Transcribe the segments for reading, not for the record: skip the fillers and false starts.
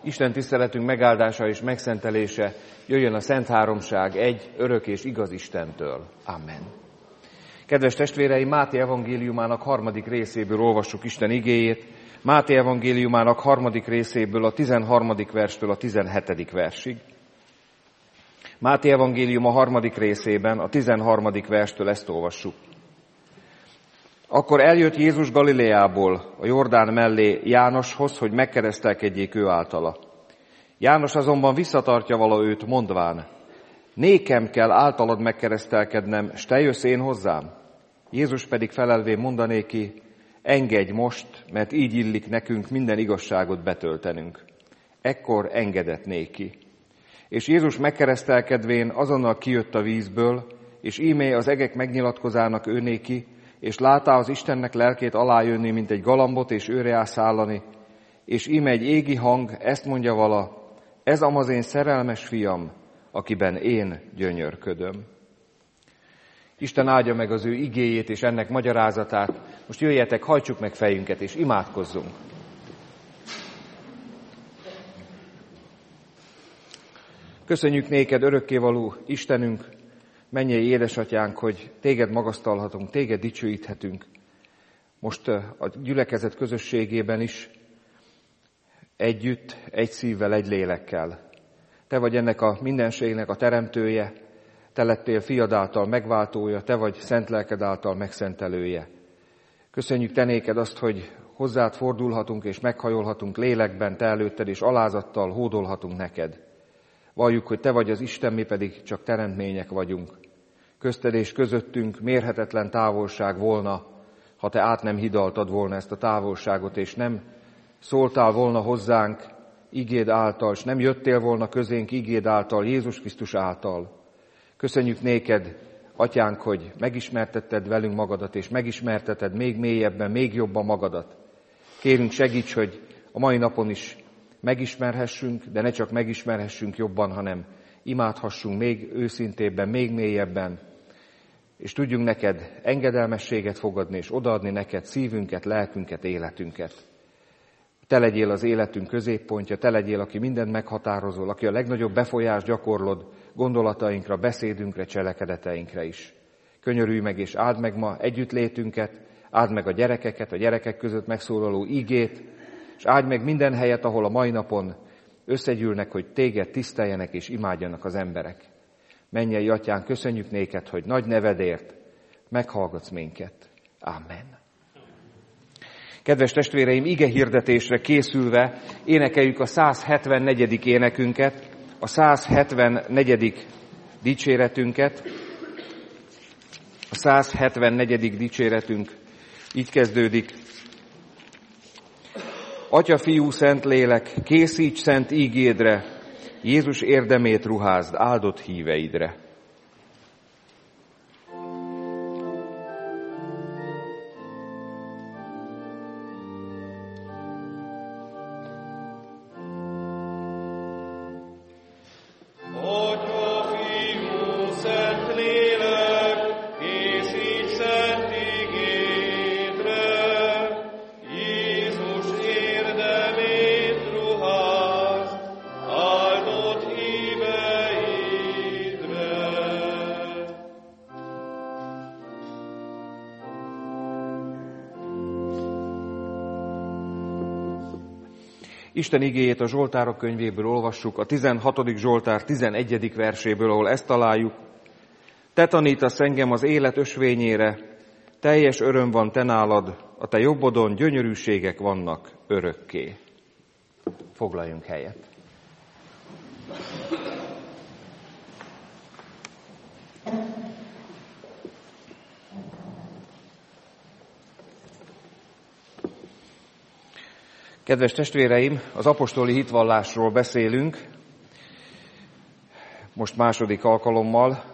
Isten tiszteletünk megáldása és megszentelése jöjjön a Szent Háromság egy örök és igaz Istentől. Amen. Kedves testvéreim, Máté evangéliumának 3. részéből olvassuk Isten igéjét. Máté evangéliumának 3. részéből a 13. verstől a 17. versig. Máté evangélium a 3. részében a 13. verstől ezt olvassuk. Akkor eljött Jézus Galileából a Jordán mellé Jánoshoz, hogy megkeresztelkedjék ő általa. János azonban visszatartja vala őt, mondván: nékem kell általad megkeresztelkednem, s te jössz én hozzám? Jézus pedig felelvén mondanéki: engedj most, mert így illik nekünk minden igazságot betöltenünk. Ekkor engedett néki. És Jézus megkeresztelkedvén azonnal kijött a vízből, és íme az egek megnyilatkozának ő néki, és látá az Istennek lelkét alájönni, mint egy galambot, és őre ászállani, és íme egy égi hang, ezt mondja vala: ez amaz én szerelmes fiam, akiben én gyönyörködöm. Isten áldja meg az ő igéjét és ennek magyarázatát. Most jöjjetek, hajtsuk meg fejünket, és imádkozzunk. Köszönjük néked, örökkévaló Istenünk, mennyei édesatyánk, hogy téged magasztalhatunk, téged dicsőíthetünk. Most a gyülekezet közösségében is együtt, egy szívvel, egy lélekkel. Te vagy ennek a mindenségnek a teremtője, te lettél fiad által megváltója, te vagy szent lelked által megszentelője. Köszönjük te néked azt, hogy hozzád fordulhatunk és meghajolhatunk lélekben, te előtted, és alázattal hódolhatunk neked. Valljuk, hogy te vagy az Isten, mi pedig csak teremtmények vagyunk. Közted és közöttünk mérhetetlen távolság volna, ha te át nem hidaltad volna ezt a távolságot, és nem szóltál volna hozzánk igéd által, és nem jöttél volna közénk igéd által, Jézus Krisztus által. Köszönjük néked, atyánk, hogy megismertetted velünk magadat, és megismerteted még mélyebben, még jobban magadat. Kérünk, segíts, hogy a mai napon is megismerhessünk, de ne csak megismerhessünk jobban, hanem imádhassunk még őszintébben, még mélyebben, és tudjunk neked engedelmességet fogadni, és odaadni neked szívünket, lelkünket, életünket. Te legyél az életünk középpontja, te legyél, aki mindent meghatározol, aki a legnagyobb befolyást gyakorlod gondolatainkra, beszédünkre, cselekedeteinkre is. Könyörülj meg és áld meg ma együttlétünket, áld meg a gyerekeket, a gyerekek között megszólaló igét, és áld meg minden helyet, ahol a mai napon összegyűlnek, hogy téged tiszteljenek és imádjanak az emberek. Mennyei atyánk, köszönjük néked, hogy nagy nevedért meghallgatsz minket. Amen. Kedves testvéreim, ige hirdetésre készülve énekeljük a 174. énekünket, a 174. dicséretünket. A 174. dicséretünk így kezdődik. Atya, Fiú, Szentlélek, készíts szent ígédre, Jézus érdemét ruházd áldott híveidre. Isten igéjét a Zsoltárok könyvéből olvassuk, a 16. Zsoltár 11. verséből, ahol ezt találjuk. Te tanítasz engem az élet ösvényére, teljes öröm van te nálad, a te jobbodon gyönyörűségek vannak örökké. Foglaljunk helyet. Kedves testvéreim, az apostoli hitvallásról beszélünk, most második alkalommal.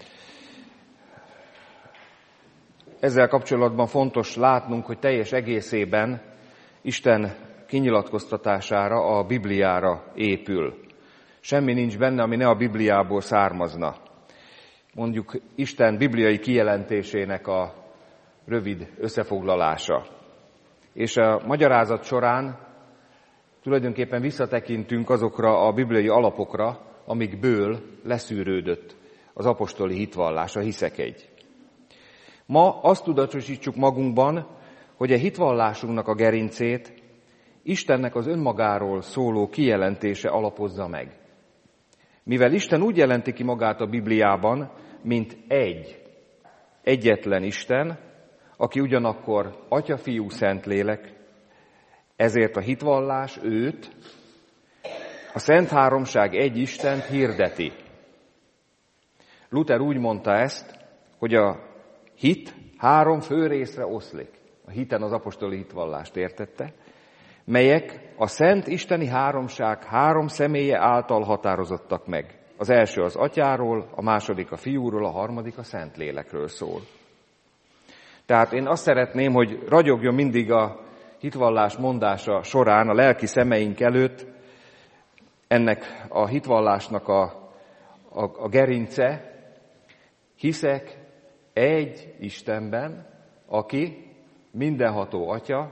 Ezzel kapcsolatban fontos látnunk, hogy teljes egészében Isten kinyilatkoztatására, a Bibliára épül. Semmi nincs benne, ami ne a Bibliából származna. Mondjuk Isten bibliai kijelentésének a rövid összefoglalása. És a magyarázat során tulajdonképpen visszatekintünk azokra a bibliai alapokra, amikből leszűrődött az apostoli hitvallás, a hiszek egy. Ma azt tudatosítsuk magunkban, hogy a hitvallásunknak a gerincét Istennek az önmagáról szóló kijelentése alapozza meg. Mivel Isten úgy jelenti ki magát a Bibliában, mint egyetlen Isten, aki ugyanakkor Atya, Fiú, Szentlélek, ezért a hitvallás őt, a Szent Háromság egy Istent hirdeti. Luther úgy mondta ezt, hogy a hit 3 fő részre oszlik. A hiten az apostoli hitvallást értette, melyek a Szent Isteni Háromság 3 személye által határozottak meg. Az első az Atyáról, a második a Fiúról, a harmadik a Szentlélekről szól. Tehát én azt szeretném, hogy ragyogjon mindig a hitvallás mondása során a lelki szemeink előtt ennek a hitvallásnak a gerince. Hiszek egy Istenben, aki mindenható Atya,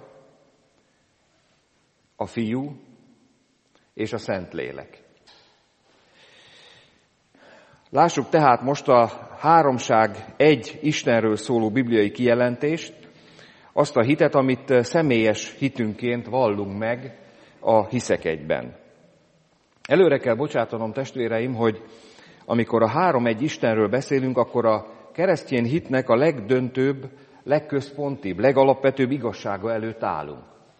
a Fiú és a Szentlélek. Lássuk tehát most a háromság egy Istenről szóló bibliai kijelentést, azt a hitet, amit személyes hitünként vallunk meg a hiszek egyben. Előre kell bocsátanom, testvéreim, hogy amikor a 3-1 Istenről beszélünk, akkor a keresztény hitnek a legdöntőbb, legközpontibb, legalapvetőbb igazsága előtt állunk.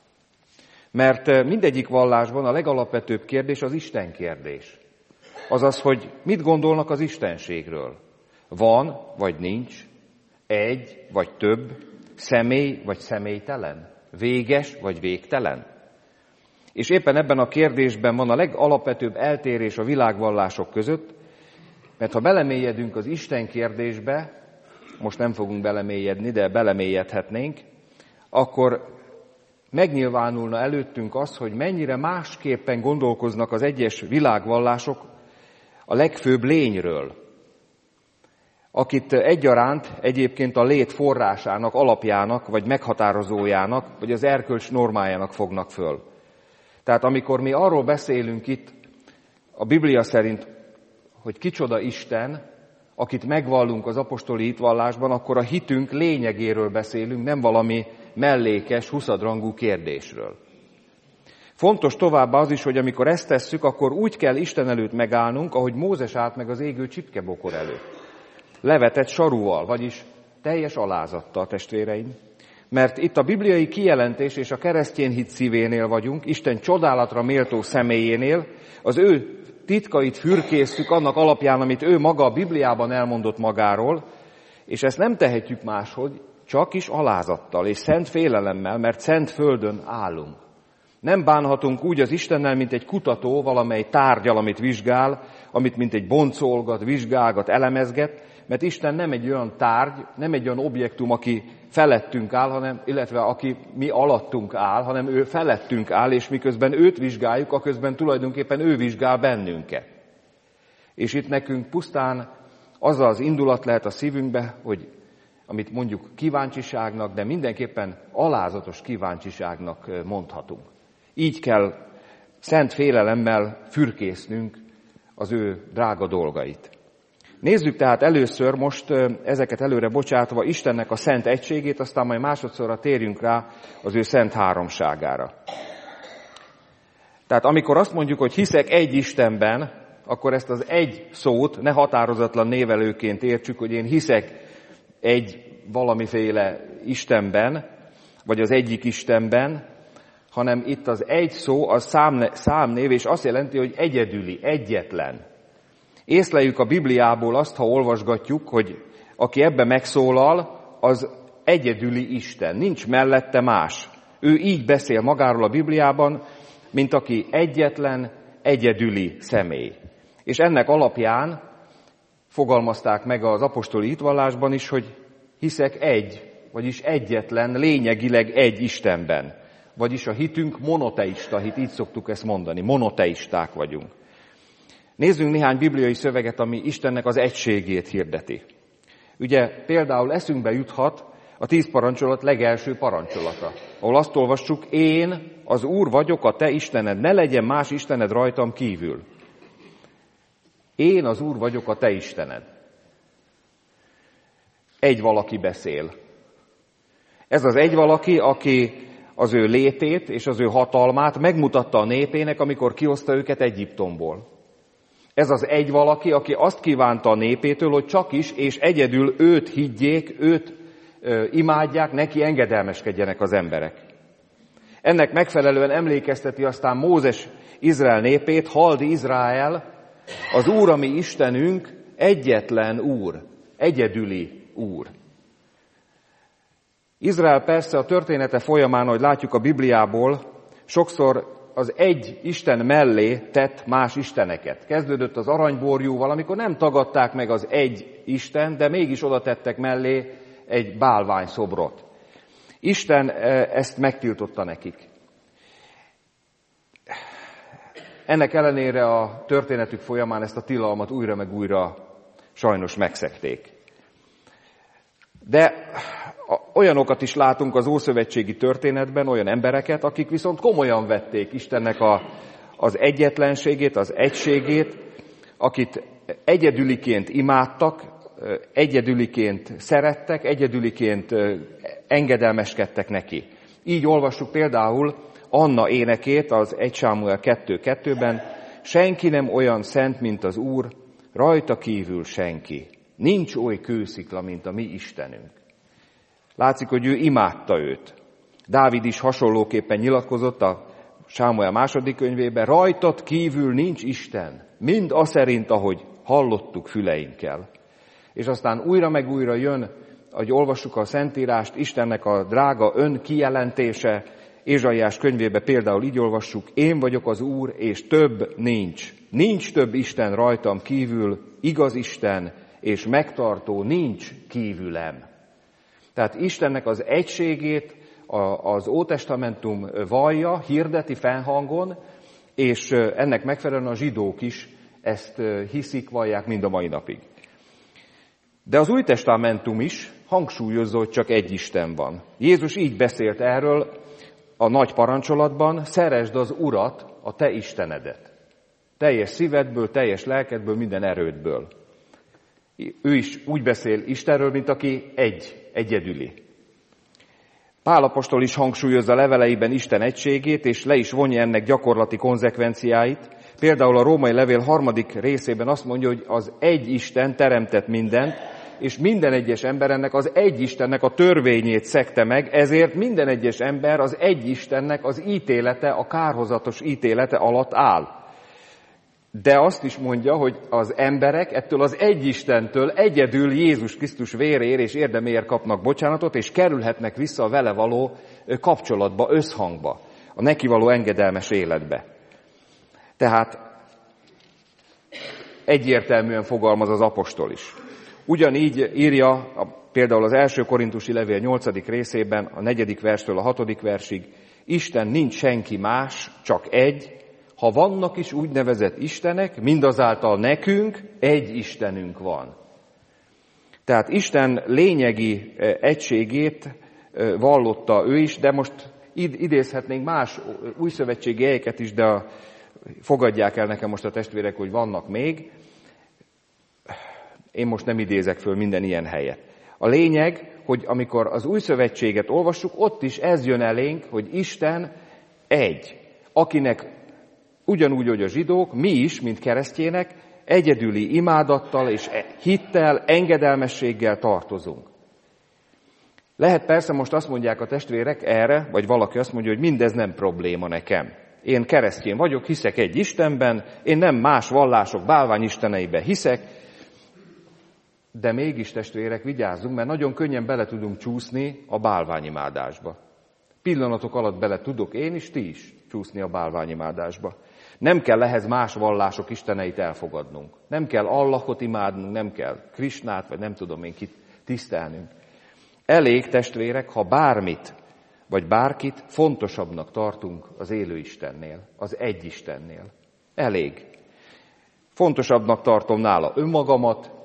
Mert mindegyik vallásban a legalapvetőbb kérdés az Isten kérdés. Azaz, hogy mit gondolnak az istenségről. Van vagy nincs, egy vagy több, személy vagy személytelen, véges vagy végtelen. És éppen ebben a kérdésben van a legalapvetőbb eltérés a világvallások között, mert ha belemélyedünk az Isten kérdésbe, most nem fogunk belemélyedni, de belemélyedhetnénk, akkor megnyilvánulna előttünk az, hogy mennyire másképpen gondolkoznak az egyes világvallások a legfőbb lényről, akit egyaránt egyébként a lét forrásának, alapjának, vagy meghatározójának, vagy az erkölcs normájának fognak föl. Tehát amikor mi arról beszélünk itt a Biblia szerint, hogy kicsoda Isten, akit megvallunk az apostoli hitvallásban, akkor a hitünk lényegéről beszélünk, nem valami mellékes, huszadrangú kérdésről. Fontos továbbá az is, hogy amikor ezt tesszük, akkor úgy kell Isten előtt megállnunk, ahogy Mózes állt meg az égő csipkebokor előtt. Levetett sarúval, vagyis teljes alázattal, testvéreim. Mert itt a bibliai kijelentés és a keresztény hit szívénél vagyunk, Isten csodálatra méltó személyénél, az ő titkait fürkésztük annak alapján, amit ő maga a Bibliában elmondott magáról, és ezt nem tehetjük máshogy, csak is alázattal és szent félelemmel, mert szent földön állunk. Nem bánhatunk úgy az Istennel, mint egy kutató valamely tárgyal, amit vizsgál, amit mint egy boncolgat, vizsgálgat, elemezget, mert Isten nem egy olyan tárgy, nem egy olyan objektum, aki felettünk áll, illetve aki mi alattunk áll, hanem ő felettünk áll, és miközben őt vizsgáljuk, aközben tulajdonképpen ő vizsgál bennünket. És itt nekünk pusztán az az indulat lehet a szívünkbe, hogy amit mondjuk kíváncsiságnak, de mindenképpen alázatos kíváncsiságnak mondhatunk. Így kell szent félelemmel fürkésznünk az ő drága dolgait. Nézzük tehát először most ezeket előre bocsátva Istennek a szent egységét, aztán majd másodszorra térjünk rá az ő szent háromságára. Tehát amikor azt mondjuk, hogy hiszek egy Istenben, akkor ezt az egy szót ne határozatlan névelőként értsük, hogy én hiszek egy valamiféle Istenben, vagy az egyik Istenben, hanem itt az egy szó, az számnév, és azt jelenti, hogy egyedüli, egyetlen. Észleljük a Bibliából azt, ha olvasgatjuk, hogy aki ebbe megszólal, az egyedüli Isten, nincs mellette más. Ő így beszél magáról a Bibliában, mint aki egyetlen, egyedüli személy. És ennek alapján fogalmazták meg az apostoli hitvallásban is, hogy hiszek egy, vagyis egyetlen, lényegileg egy Istenben. Vagyis a hitünk monoteista hit, így szoktuk ezt mondani, monoteisták vagyunk. Nézzünk néhány bibliai szöveget, ami Istennek az egységét hirdeti. Ugye például eszünkbe juthat a 10 parancsolat legelső parancsolata, ahol azt olvassuk, én az Úr vagyok, a te Istened, ne legyen más Istened rajtam kívül. Én az Úr vagyok, a te Istened. Egy valaki beszél. Ez az egy valaki, aki az ő létét és az ő hatalmát megmutatta a népének, amikor kihozta őket Egyiptomból. Ez az egy valaki, aki azt kívánta a népétől, hogy csak is és egyedül őt higgyék, őt imádják, neki engedelmeskedjenek az emberek. Ennek megfelelően emlékezteti aztán Mózes Izrael népét, halld Izrael, az Úr, a mi Istenünk, egyetlen Úr, egyedüli Úr. Izrael persze a története folyamán, ahogy látjuk a Bibliából, sokszor az egy Isten mellé tett más isteneket. Kezdődött az aranyborjúval, amikor nem tagadták meg az egy Isten, de mégis oda tettek mellé egy bálványszobrot. Isten ezt megtiltotta nekik. Ennek ellenére a történetük folyamán ezt a tilalmat újra meg újra sajnos megszegték. De olyanokat is látunk az ószövetségi történetben, olyan embereket, akik viszont komolyan vették Istennek az egyetlenségét, az egységét, akit egyedüliként imádtak, egyedüliként szerettek, egyedüliként engedelmeskedtek neki. Így olvassuk például Anna énekét az 1 Sámuel 2:2-ben, senki nem olyan szent, mint az Úr, rajta kívül senki. Nincs oly kőszikla, mint a mi Istenünk. Látszik, hogy ő imádta őt. Dávid is hasonlóképpen nyilatkozott a Sámuel 2. könyvében, rajtad kívül nincs Isten, mind aszerint, ahogy hallottuk füleinkkel. És aztán újra meg újra jön, ahogy olvassuk a Szentírást, Istennek a drága önkijelentése, Ézsaiás könyvébe például így olvassuk, én vagyok az Úr, és több nincs. Nincs több Isten rajtam kívül, igaz Isten, és megtartó nincs kívülem. Tehát Istennek az egységét az Ótestamentum vallja, hirdeti fennhangon, és ennek megfelelően a zsidók is ezt hiszik, vallják mind a mai napig. De az Új Testamentum is hangsúlyozza, hogy csak egy Isten van. Jézus így beszélt erről a nagy parancsolatban, szeresd az Urat, a te Istenedet. Teljes szívedből, teljes lelkedből, minden erődből. Ő is úgy beszél Istenről, mint aki egyedüli. Pál apostol is hangsúlyozza leveleiben Isten egységét, és le is vonja ennek gyakorlati konzekvenciáit. Például a Római levél 3. részében azt mondja, hogy az egy Isten teremtett mindent, és minden egyes ember ennek az egy Istennek a törvényét szegte meg, ezért minden egyes ember az egy Istennek az ítélete, a kárhozatos ítélete alatt áll. De azt is mondja, hogy az emberek ettől az egy Istentől egyedül Jézus Krisztus véréért és érdeméért kapnak bocsánatot, és kerülhetnek vissza a vele való kapcsolatba, összhangba, a neki való engedelmes életbe. Tehát egyértelműen fogalmaz az apostol is. Ugyanígy írja például az 1. Korintusi levél 8. részében, a 4. verstől a 6. versig, Isten nincs senki más, csak egy, ha vannak is úgynevezett istenek, mindazáltal nekünk egy Istenünk van. Tehát Isten lényegi egységét vallotta ő is, de most idézhetnénk más újszövetségi helyeket is, de fogadják el nekem most a testvérek, hogy vannak még. Én most nem idézek föl minden ilyen helyet. A lényeg, hogy amikor az új szövetséget olvassuk, ott is ez jön elénk, hogy Isten egy, akinek ugyanúgy, hogy a zsidók, mi is, mint keresztjének, egyedüli imádattal és hittel, engedelmességgel tartozunk. Lehet persze most azt mondják a testvérek erre, vagy valaki azt mondja, hogy mindez nem probléma nekem. Én keresztjén vagyok, hiszek egy Istenben, én nem más vallások bálványisteneiben hiszek, de mégis testvérek, vigyázzunk, mert nagyon könnyen bele tudunk csúszni a bálványimádásba. Pillanatok alatt bele tudok én is, ti is csúszni a bálványimádásba. Nem kell ehhez más vallások isteneit elfogadnunk. Nem kell Allahot imádnunk, nem kell Krisnát, vagy nem tudom én kit tisztelnünk. Elég, testvérek, ha bármit, vagy bárkit fontosabbnak tartunk az élő Istennél, az egy Istennél. Elég. Fontosabbnak tartom nála önmagamat,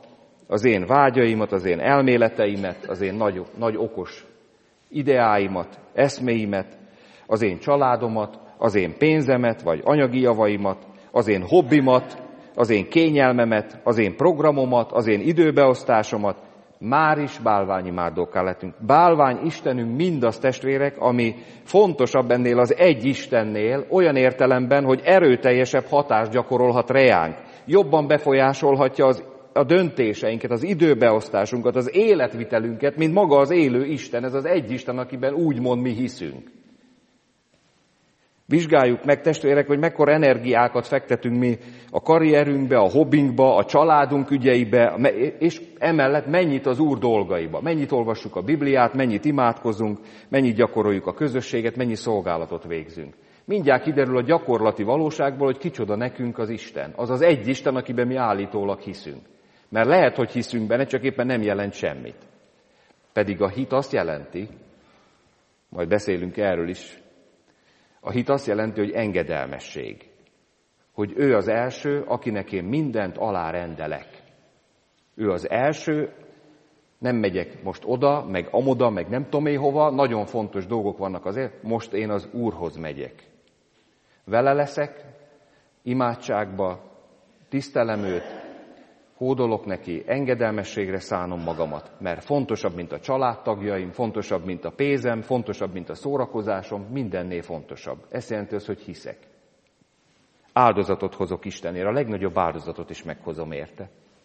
az én vágyaimat, az én elméleteimet, az én nagy okos ideáimat, eszméimet, az én családomat, az én pénzemet, vagy anyagi javaimat, az én hobbimat, az én kényelmemet, az én programomat, az én időbeosztásomat, már is bálványimádókká lettünk. Bálvány Istenünk mindaz, testvérek, ami fontosabb ennél az egy Istennél, olyan értelemben, hogy erőteljesebb hatást gyakorolhat reánk. Jobban befolyásolhatja a döntéseinket, az időbeosztásunkat, az életvitelünket, mint maga az élő Isten. Ez az egy Isten, akiben úgymond mi hiszünk. Vizsgáljuk meg, testvérek, hogy mekkora energiákat fektetünk mi a karrierünkbe, a hobbinkba, a családunk ügyeibe, és emellett mennyit az Úr dolgaiba. Mennyit olvassuk a Bibliát, mennyit imádkozunk, mennyit gyakoroljuk a közösséget, mennyi szolgálatot végzünk. Mindjárt kiderül a gyakorlati valóságból, hogy kicsoda nekünk az Isten. Az az egy Isten, akiben mi állítólag hiszünk. Mert lehet, hogy hiszünk benne, csak éppen nem jelent semmit. Pedig a hit azt jelenti, majd beszélünk erről is, a hit azt jelenti, hogy engedelmesség. Hogy ő az első, akinek én mindent alárendelek. Ő az első, nem megyek most oda, meg amoda, meg nem tudom én hova, nagyon fontos dolgok vannak azért, most én az Úrhoz megyek. Vele leszek, imádságba, tisztelem őt, hódolok neki, engedelmességre szánom magamat, mert fontosabb, mint a családtagjaim, fontosabb, mint a pénzem, fontosabb, mint a szórakozásom, mindennél fontosabb. Ez jelenti az, hogy hiszek. Áldozatot hozok Istenért, a legnagyobb áldozatot is meghozom érte.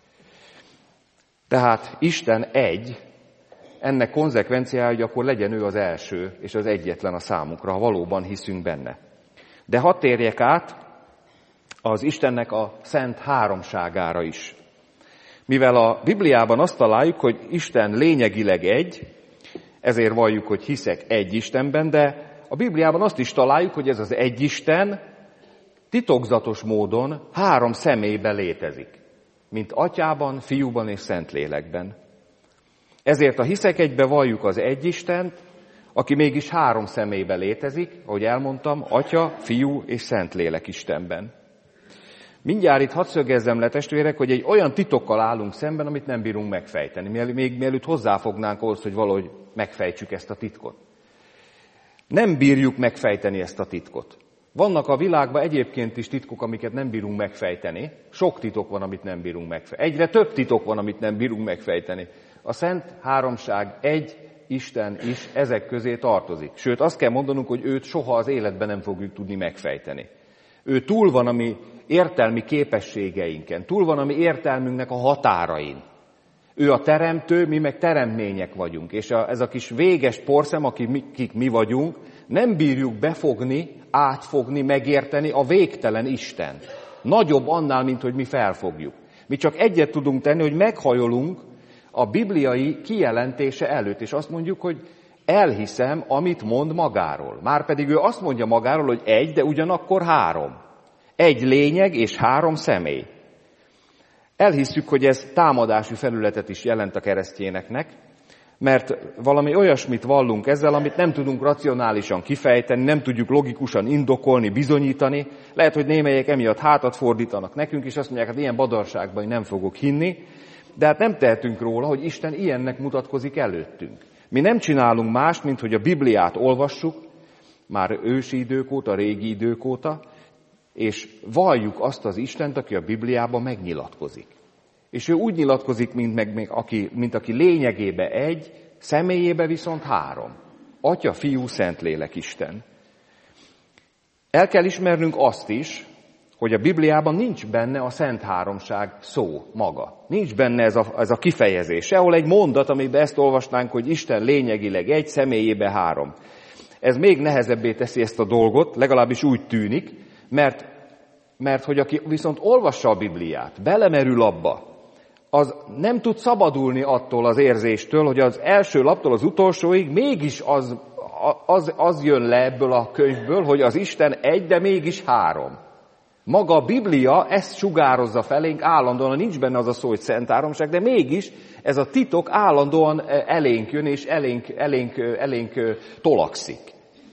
Tehát Isten egy, ennek konzekvenciája, hogy akkor legyen ő az első és az egyetlen a számunkra, ha valóban hiszünk benne. De hadd térjek át az Istennek a szent háromságára is. Mivel a Bibliában azt találjuk, hogy Isten lényegileg egy, ezért valljuk, hogy hiszek egy Istenben, de a Bibliában azt is találjuk, hogy ez az egy Isten titokzatos módon három személyben létezik, mint Atyában, Fiúban és Szentlélekben. Ezért a hiszek egybe valljuk az egy Istent, aki mégis három személyben létezik, ahogy elmondtam, Atya, Fiú és Szentlélek Istenben. Mindjárt itt hadd szögezzem le, testvérek, hogy egy olyan titokkal állunk szemben, amit nem bírunk megfejteni, még mielőtt hozzáfognánk ahhoz, hogy valahogy megfejtsük ezt a titkot. Nem bírjuk megfejteni ezt a titkot. Vannak a világban egyébként is titkok, amiket nem bírunk megfejteni. Sok titok van, amit nem bírunk megfejteni. Egyre több titok van, amit nem bírunk megfejteni. A Szent Háromság egy Isten is ezek közé tartozik. Sőt, azt kell mondanunk, hogy őt soha az életben nem fogjuk tudni megfejteni. Ő túl van a mi értelmi képességeinken, túl van a mi értelmünknek a határain. Ő a teremtő, mi meg teremtmények vagyunk. És ez a kis véges porszem, akik mi vagyunk, nem bírjuk befogni, átfogni, megérteni a végtelen Istent. Nagyobb annál, mint hogy mi felfogjuk. Mi csak egyet tudunk tenni, hogy meghajolunk a bibliai kijelentése előtt, és azt mondjuk, hogy elhiszem, amit mond magáról. Márpedig ő azt mondja magáról, hogy egy, de ugyanakkor három. Egy lényeg és három személy. Elhisszük, hogy ez támadási felületet is jelent a keresztjéneknek, mert valami olyasmit vallunk ezzel, amit nem tudunk racionálisan kifejteni, nem tudjuk logikusan indokolni, bizonyítani. Lehet, hogy némelyek emiatt hátat fordítanak nekünk, és azt mondják, hát ilyen badarságban én nem fogok hinni, de hát nem tehetünk róla, hogy Isten ilyennek mutatkozik előttünk. Mi nem csinálunk mást, mint hogy a Bibliát olvassuk, már ősi idők óta, régi idők óta, és valljuk azt az Istent, aki a Bibliában megnyilatkozik. És ő úgy nyilatkozik, mint aki lényegében egy, személyében viszont három. Atya, Fiú, Szentlélek Isten. El kell ismernünk azt is, hogy a Bibliában nincs benne a Szent Háromság szó maga. Nincs benne ez a kifejezés. Sehol egy mondat, amiben ezt olvasnánk, hogy Isten lényegileg egy, személyében három. Ez még nehezebbé teszi ezt a dolgot, legalábbis úgy tűnik, mert hogy aki viszont olvassa a Bibliát, belemerül abba, az nem tud szabadulni attól az érzéstől, hogy az első laptól az utolsóig mégis az jön le ebből a könyvből, hogy az Isten egy, de mégis három. Maga a Biblia ezt sugározza felénk, állandóan nincs benne az a szó, hogy Szent Háromság, de mégis ez a titok állandóan elénk jön és elénk tolakszik.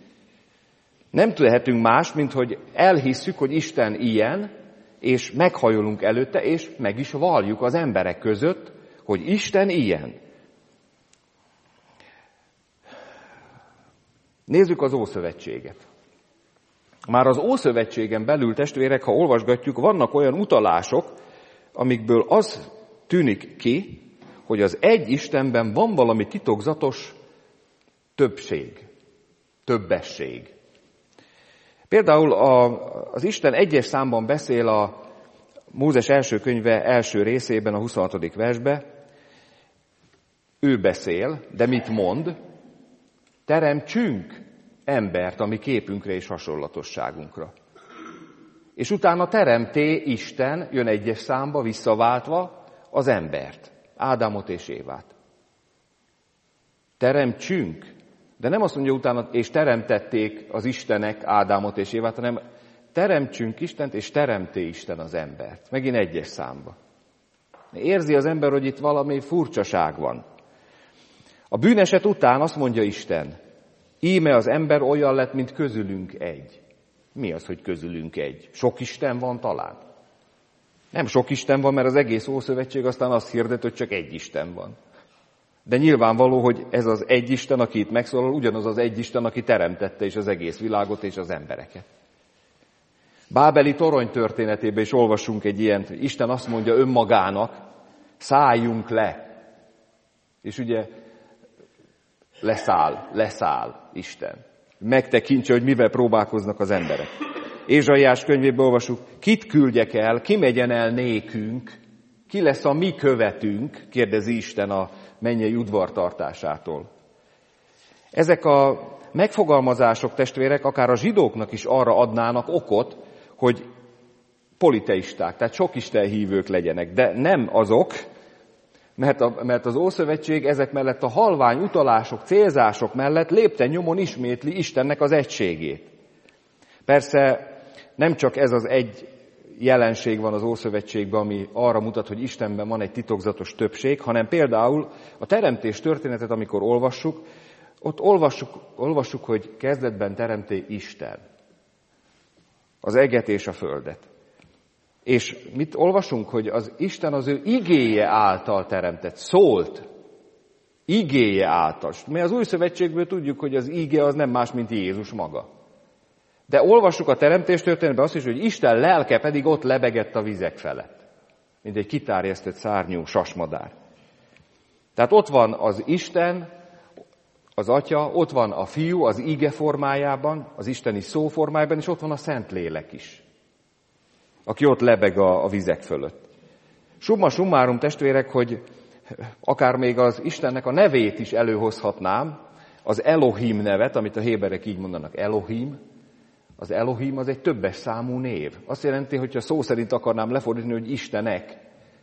Nem tehetünk más, mint hogy elhisszük, hogy Isten ilyen, és meghajolunk előtte, és meg is valljuk az emberek között, hogy Isten ilyen. Nézzük az Ószövetséget. Már az Ószövetségen belül, testvérek, ha olvasgatjuk, vannak olyan utalások, amikből az tűnik ki, hogy az egy Istenben van valami titokzatos többség, többesség. Például az Isten egyes számban beszél a Mózes első könyve első részében, a 26. versben. Ő beszél, de mit mond? Teremtsünk embert a mi képünkre és hasonlatosságunkra. És utána teremté Isten, jön egyes számba, visszaváltva az embert, Ádámot és Évát. Teremtsünk, de nem azt mondja utána, és teremtették az Istenek Ádámot és Évát, hanem teremtsünk Istent, és teremté Isten az embert. Megint egyes számba. Érzi az ember, hogy itt valami furcsaság van. A bűneset után azt mondja Isten, íme az ember olyan lett, mint közülünk egy. Mi az, hogy közülünk egy? Sok Isten van talán? Nem sok Isten van, mert az egész Ószövetség aztán azt hirdet, hogy csak egy Isten van. De nyilvánvaló, hogy ez az egy Isten, aki itt megszólal, ugyanaz az egy Isten, aki teremtette is az egész világot és az embereket. Bábeli torony történetében is olvassunk egy ilyent, hogy Isten azt mondja önmagának, szálljunk le. És ugye leszáll Isten. Megtekintse, hogy mivel próbálkoznak az emberek. Ézsaiás könyvében olvasjuk, kit küldjek el, ki megyen el nékünk, ki lesz a mi követünk, kérdezi Isten a mennyei udvartartásától. Ezek a megfogalmazások, testvérek, akár a zsidóknak is arra adnának okot, hogy politeisták, tehát sok istenhívők legyenek, de nem azok, mert az Ószövetség ezek mellett a halvány utalások, célzások mellett lépten nyomon ismétli Istennek az egységét. Persze nem csak ez az egy jelenség van az Ószövetségben, ami arra mutat, hogy Istenben van egy titokzatos többség, hanem például a teremtés történetet, amikor olvassuk, ott olvassuk, hogy kezdetben teremté Isten az eget és a földet. És mit olvasunk, hogy az Isten az ő igéje által teremtett, szólt, igéje által. Mi az Új Szövetségből tudjuk, hogy az igé az nem más, mint Jézus maga. De olvassuk a teremtés történetben azt is, hogy Isten lelke pedig ott lebegett a vizek felett, mint egy kitárjesztett szárnyú sasmadár. Tehát ott van az Isten, az Atya, ott van a Fiú az ige formájában, az isteni szó formájában, és ott van a Szentlélek is, aki ott lebeg a vizek fölött. Summa summarum, testvérek, hogy akár még az Istennek a nevét is előhozhatnám, az Elohim nevet, amit a héberek így mondanak, Elohim. Az Elohim az egy többes számú név. Azt jelenti, hogyha szó szerint akarnám lefordítani, hogy istenek,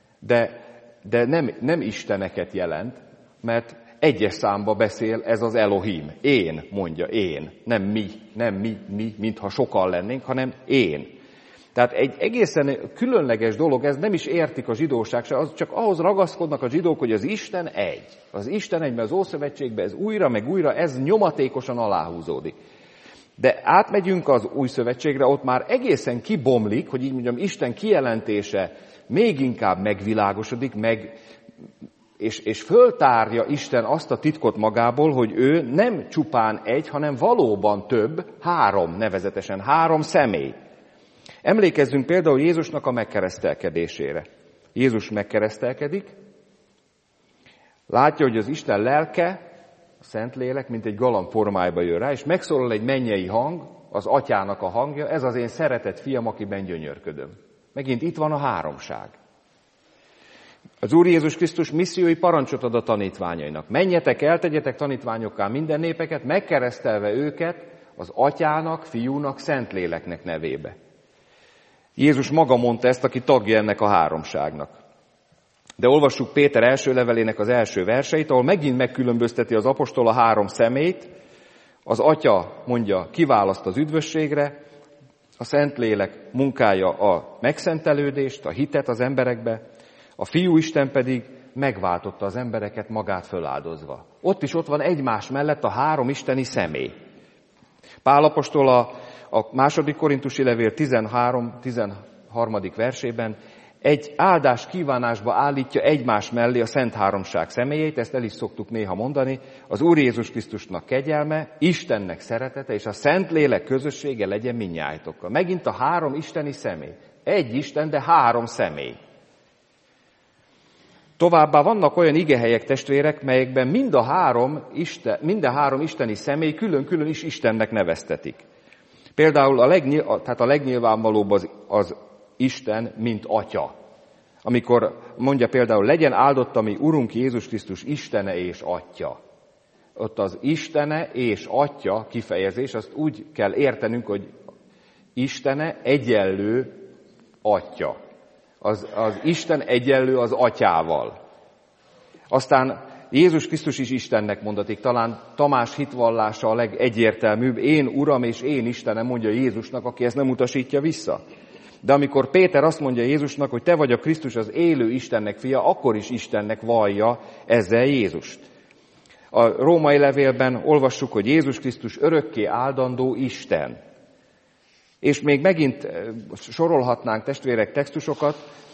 de nem isteneket jelent, mert egyes számba beszél ez az Elohim. Én, mondja, én. Nem mi, mintha sokan lennénk, hanem én. Tehát egy egészen különleges dolog, ez nem is értik a zsidóság, csak ahhoz ragaszkodnak a zsidók, hogy az Isten egy. Az Isten egy, mert az Ószövetségben ez újra meg újra, ez nyomatékosan aláhúzódik. De átmegyünk az Új Szövetségre, ott már egészen kibomlik, hogy így mondjam, Isten kijelentése még inkább megvilágosodik, és föltárja Isten azt a titkot magából, hogy ő nem csupán egy, hanem valóban több, nevezetesen három személy. Emlékezzünk például Jézusnak a megkeresztelkedésére. Jézus megkeresztelkedik, látja, hogy az Isten lelke, a Szentlélek, mint egy galamb formájba jön rá, és megszólal egy mennyei hang, az Atyának a hangja, ez az én szeretett fiam, akiben gyönyörködöm. Megint itt van a háromság. Az Úr Jézus Krisztus missziói parancsot ad a tanítványainak. Menjetek el, tegyetek tanítványokká minden népeket, megkeresztelve őket az Atyának, Fiúnak, Szentléleknek nevébe. Jézus maga mondta ezt, aki tagja ennek a háromságnak. De olvassuk Péter első levelének az első verseit, ahol megint megkülönbözteti az apostol a három személyt. Az Atya mondja, kiválaszt az üdvösségre, a Szentlélek munkája a megszentelődést, a hitet az emberekbe, a Fiú Isten pedig megváltotta az embereket magát föláldozva. Ott van egymás mellett a három isteni személy. Pál apostol a 2. Korintusi levél 13. versében egy áldás kívánásba állítja egymás mellé a Szent Háromság személyét, ezt el is szoktuk néha mondani, az Úr Jézus Krisztusnak kegyelme, Istennek szeretete és a Szentlélek közössége legyen mindnyájatokkal. Megint a 3 isteni személy. Egy Isten, de 3 személy. Továbbá vannak olyan igehelyek, testvérek, melyekben mind a három isteni személy külön-külön is Istennek neveztetik. Például a legnyilvánvalóbb az Isten, mint Atya. Amikor mondja például, legyen áldott a mi Urunk Jézus Krisztus Istene és Atya. Ott az Istene és Atya kifejezés, azt úgy kell értenünk, hogy Istene egyenlő Atya. Az Isten egyenlő az Atyával. Aztán Jézus Krisztus is Istennek mondatik, talán Tamás hitvallása a legegyértelműbb, én Uram és én Istenem, mondja Jézusnak, aki ezt nem utasítja vissza. De amikor Péter azt mondja Jézusnak, hogy te vagy a Krisztus, az élő Istennek fia, akkor is Istennek vallja ezzel Jézust. A római levélben olvassuk, hogy Jézus Krisztus örökké áldandó Isten. És még megint sorolhatnánk, testvérek, textusokat,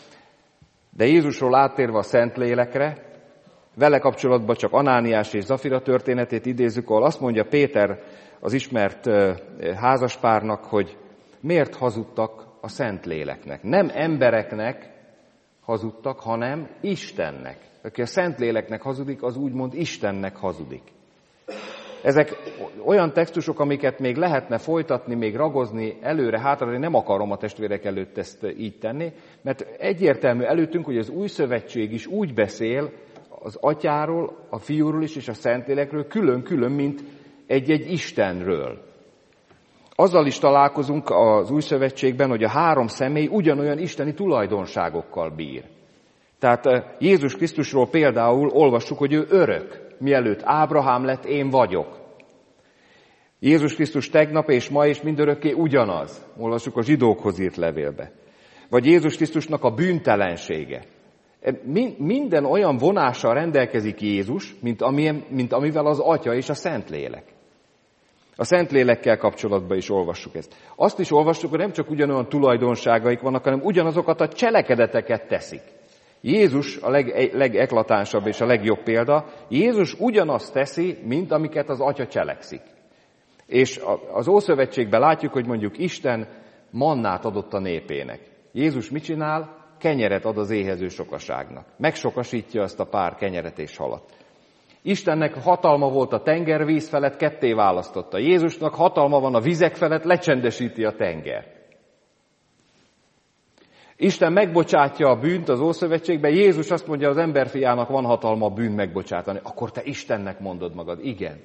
de Jézusról áttérve a Szentlélekre, vele kapcsolatban csak Anániás és Zafira történetét idézzük, ahol azt mondja Péter az ismert házaspárnak, hogy miért hazudtak a Szentléleknek. Nem embereknek hazudtak, hanem Istennek. Aki a Szentléleknek hazudik, az úgymond Istennek hazudik. Ezek olyan textusok, amiket még lehetne folytatni, még ragozni előre-hátra, de nem akarom a testvérek előtt ezt így tenni, mert egyértelmű előttünk, hogy az Új Szövetség is úgy beszél az Atyáról, a Fiúról is és a Szentlélekről külön-külön, mint egy-egy Istenről. Azzal is találkozunk az Új Szövetségben, hogy a 3 személy ugyanolyan isteni tulajdonságokkal bír. Tehát Jézus Krisztusról például olvassuk, hogy ő örök. Mielőtt Ábrahám lett, én vagyok. Jézus Krisztus tegnap és ma és mindörökké ugyanaz. Olvassuk a zsidókhoz írt levélbe. Vagy Jézus Krisztusnak a bűntelensége. Minden olyan vonással rendelkezik Jézus, mint amivel az Atya és a Szentlélek. A Szentlélekkel kapcsolatban is olvassuk ezt. Azt is olvassuk, hogy nem csak ugyanolyan tulajdonságaik vannak, hanem ugyanazokat a cselekedeteket teszik. Jézus a legeklatánsabb és a legjobb példa. Jézus ugyanazt teszi, mint amiket az Atya cselekszik. És az Ószövetségben látjuk, hogy mondjuk Isten mannát adott a népének. Jézus mit csinál? Kenyeret ad az éhező sokaságnak. Megsokasítja azt a pár kenyeret és halat. Istennek hatalma volt a tengervíz felett, ketté választotta. Jézusnak hatalma van a vizek felett, lecsendesíti a tenger. Isten megbocsátja a bűnt az Ószövetségben, Jézus azt mondja, az emberfiának van hatalma a bűnt megbocsátani. Akkor te Istennek mondod magad. Igen.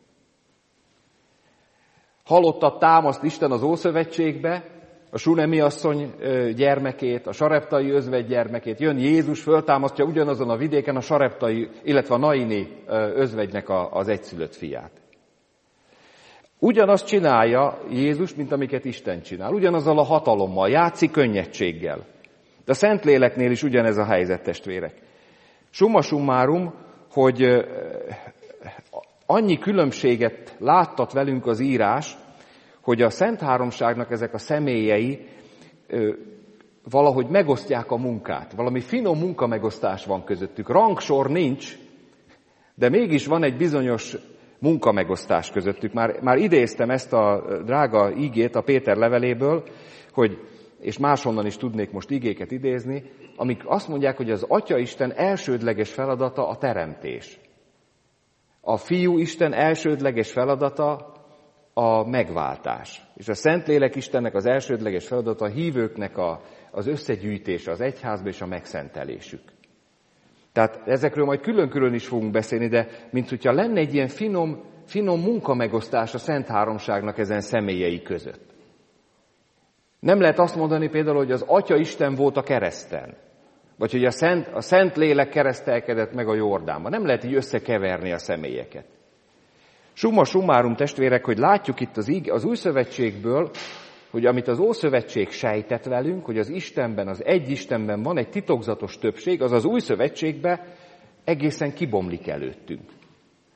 Halottat támaszt Isten az Ószövetségbe, a Sunemi asszony gyermekét, a sareptai özvegy gyermekét. Jön Jézus, föltámasztja ugyanazon a vidéken a sareptai, illetve a naini özvegynek az egyszülött fiát. Ugyanazt csinálja Jézus, mint amiket Isten csinál. Ugyanazzal a hatalommal, játszik könnyedséggel. De a Szentléleknél is ugyanez a helyzet, testvérek. Summa summarum, hogy annyi különbséget láttat velünk az írás, hogy a Szent Háromságnak ezek a személyei valahogy megosztják a munkát. Valami finom munkamegosztás van közöttük. Rangsor nincs, de mégis van egy bizonyos munkamegosztás közöttük. Már idéztem ezt a drága ígét a Péter leveléből, hogy, és máshonnan is tudnék most igéket idézni, amik azt mondják, hogy az Atya Isten elsődleges feladata a teremtés. A Fiú Isten elsődleges feladata a megváltás. És a Szentlélek Istennek az elsődleges feladata a hívőknek az összegyűjtése az egyházba és a megszentelésük. Tehát ezekről majd külön-külön is fogunk beszélni, de mint hogyha lenne egy ilyen finom munkamegosztás a Szent Háromságnak ezen személyei között. Nem lehet azt mondani például, hogy az Atya Isten volt a kereszten, vagy hogy a Szentlélek keresztelkedett meg a Jordánban. Nem lehet így összekeverni a személyeket. Summa summarum, testvérek, hogy látjuk itt az Új Szövetségből, hogy amit az Ószövetség sejtett velünk, hogy az Istenben, az egy Istenben van egy titokzatos többség, az az Új Szövetségben egészen kibomlik előttünk.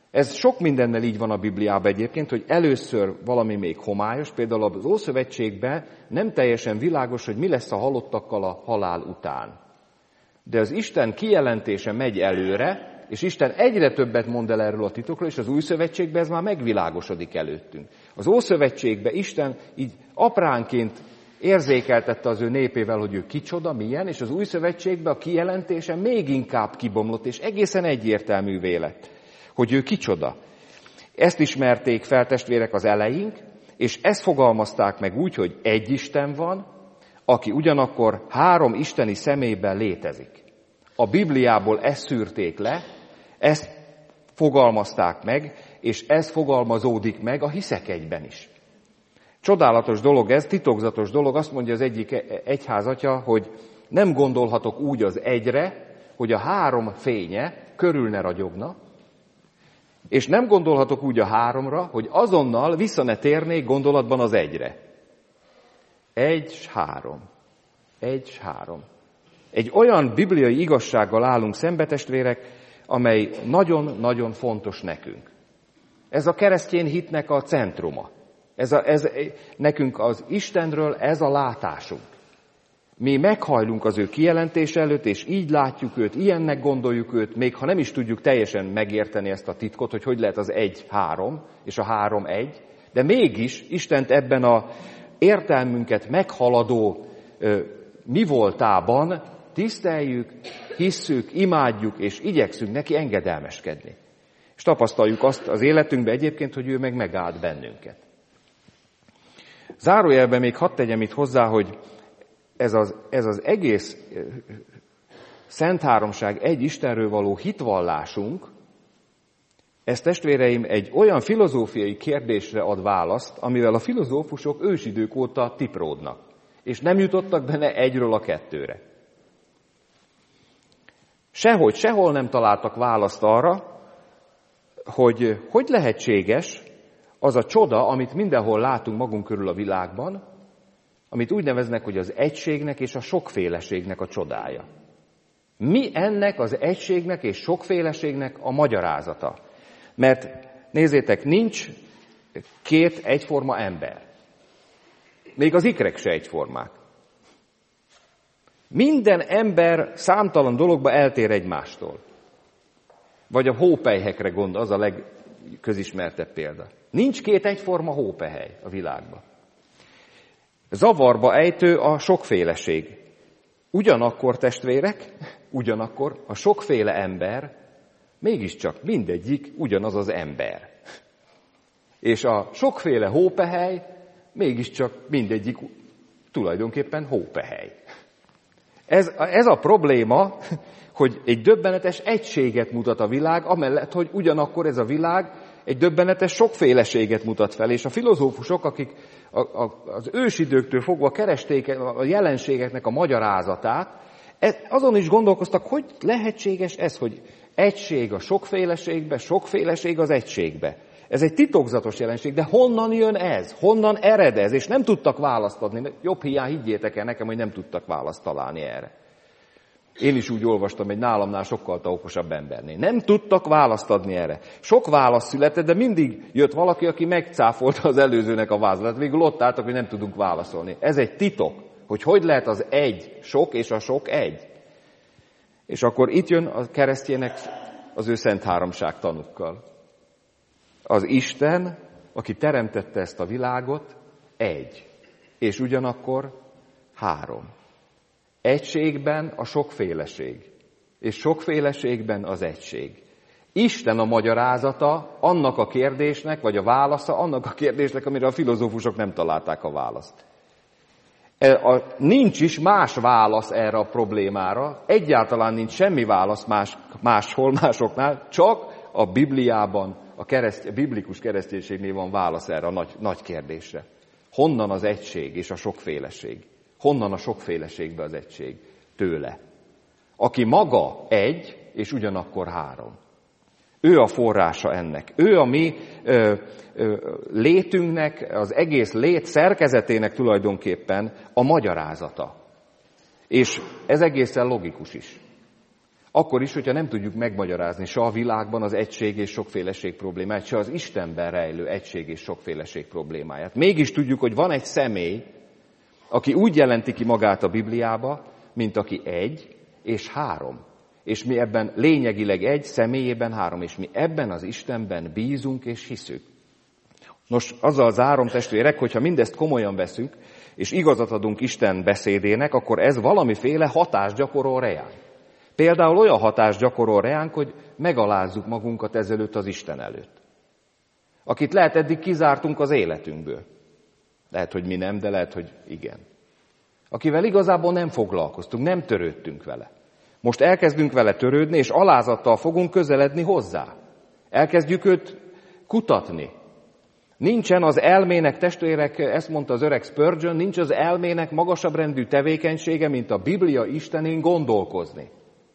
Ez sok mindennel így van a Bibliában egyébként, hogy először valami még homályos, például az Ószövetségben nem teljesen világos, hogy mi lesz a halottakkal a halál után. De az Isten kijelentése megy előre, és Isten egyre többet mond el erről a titokról, és az Új Szövetségben ez már megvilágosodik előttünk. Az Ószövetségben Isten így apránként érzékeltette az ő népével, hogy ő kicsoda, milyen, és az Új Szövetségben a kijelentése még inkább kibomlott, és egészen egyértelművé lett, hogy ő kicsoda. Ezt ismerték fel, testvérek, az eleink, és ezt fogalmazták meg úgy, hogy egy Isten van, aki ugyanakkor három isteni személyben létezik. A Bibliából ezt szűrték le, ezt fogalmazták meg, és ez fogalmazódik meg a hiszek egyben is. Csodálatos dolog ez, titokzatos dolog, azt mondja az egyik egyházatya, hogy nem gondolhatok úgy az egyre, hogy a három fénye körül ne ragyogna, és nem gondolhatok úgy a háromra, hogy azonnal vissza ne térnék gondolatban az egyre. Egy s három. Egy s három. Egy olyan bibliai igazsággal állunk szembe, testvérek, amely nagyon-nagyon fontos nekünk. Ez a keresztény hitnek a centruma. Nekünk az Istenről ez a látásunk. Mi meghajlunk az ő kijelentése előtt, és így látjuk őt, ilyennek gondoljuk őt, még ha nem is tudjuk teljesen megérteni ezt a titkot, hogy lehet az 1-3, és a 3-1, de mégis Istent ebben a értelmünket meghaladó mi voltában tiszteljük, hisszük, imádjuk, és igyekszünk neki engedelmeskedni. És tapasztaljuk azt az életünkben egyébként, hogy ő meg megáld bennünket. Zárójelben még hadd tegyem itt hozzá, hogy ez az egész Szent Háromság egy Istenről való hitvallásunk, ez, testvéreim, egy olyan filozófiai kérdésre ad választ, amivel a filozófusok ősidők óta tipródnak, és nem jutottak benne egyről a kettőre. Sehol nem találtak választ arra, hogy lehetséges az a csoda, amit mindenhol látunk magunk körül a világban, amit úgy neveznek, hogy az egységnek és a sokféleségnek a csodája. Mi ennek az egységnek és sokféleségnek a magyarázata? Mert nézzétek, nincs két egyforma ember. Még az ikrek se egyformák. Minden ember számtalan dologba eltér egymástól. Vagy a hópelyhekre gondol, az a legközismertebb példa. Nincs két egyforma hópehely a világban. Zavarba ejtő a sokféleség. Ugyanakkor, testvérek, ugyanakkor a sokféle ember, mégiscsak mindegyik ugyanaz az ember. És a sokféle hópehely, mégiscsak mindegyik tulajdonképpen hópehely. Ez a probléma, hogy egy döbbenetes egységet mutat a világ, amellett, hogy ugyanakkor ez a világ egy döbbenetes sokféleséget mutat fel, és a filozófusok, akik az ősidőktől fogva keresték a jelenségeknek a magyarázatát, azon is gondolkoztak, hogy lehetséges ez, hogy egység a sokféleségbe, sokféleség az egységbe. Ez egy titokzatos jelenség, de honnan jön ez? Honnan ered ez? És nem tudtak választ adni. Jobb hiány, higgyétek el nekem, hogy nem tudtak választ találni erre. Én is úgy olvastam egy nálamnál sokkal okosabb embernél. Nem tudtak választ adni erre. Sok válasz született, de mindig jött valaki, aki megcáfolta az előzőnek a vázlatát. Végül ott álltak, hogy nem tudunk válaszolni. Ez egy titok, hogy lehet az egy sok és a sok egy. És akkor itt jön a keresztjének az ő Szent Háromság tanukkal. Az Isten, aki teremtette ezt a világot, egy, és ugyanakkor három. Egységben a sokféleség, és sokféleségben az egység. Isten a magyarázata annak a kérdésnek, vagy a válasza annak a kérdésnek, amire a filozófusok nem találták a választ. Nincs is más válasz erre a problémára, egyáltalán nincs semmi válasz másoknál, csak a Bibliában, a biblikus kereszténységnél van válasz erre a nagy kérdésre. Honnan az egység és a sokféleség? Honnan a sokféleségbe az egység? Tőle. Aki maga egy, és ugyanakkor három. Ő a forrása ennek. Ő a mi létünknek, az egész lét szerkezetének tulajdonképpen a magyarázata. És ez egészen logikus is. Akkor is, hogyha nem tudjuk megmagyarázni se a világban az egység és sokféleség problémáját, se az Istenben rejlő egység és sokféleség problémáját. Mégis tudjuk, hogy van egy személy, aki úgy jelenti ki magát a Bibliába, mint aki egy és három. És mi ebben lényegileg egy, személyében három, és mi ebben az Istenben bízunk és hiszünk. Nos, azzal zárom, testvérek, hogyha mindezt komolyan veszünk, és igazat adunk Isten beszédének, akkor ez valamiféle hatást gyakorol reánk. Például olyan hatást gyakorol reánk, hogy megalázzuk magunkat ezelőtt az Isten előtt. Akit lehet eddig kizártunk az életünkből. Lehet, hogy mi nem, de lehet, hogy igen. Akivel igazából nem foglalkoztunk, nem törődtünk vele. Most elkezdünk vele törődni, és alázattal fogunk közeledni hozzá. Elkezdjük őt kutatni. Nincsen az elmének, testvérek, ezt mondta az öreg Spurgeon, nincs az elmének magasabb rendű tevékenysége, mint a Biblia Istenén gondolkozni.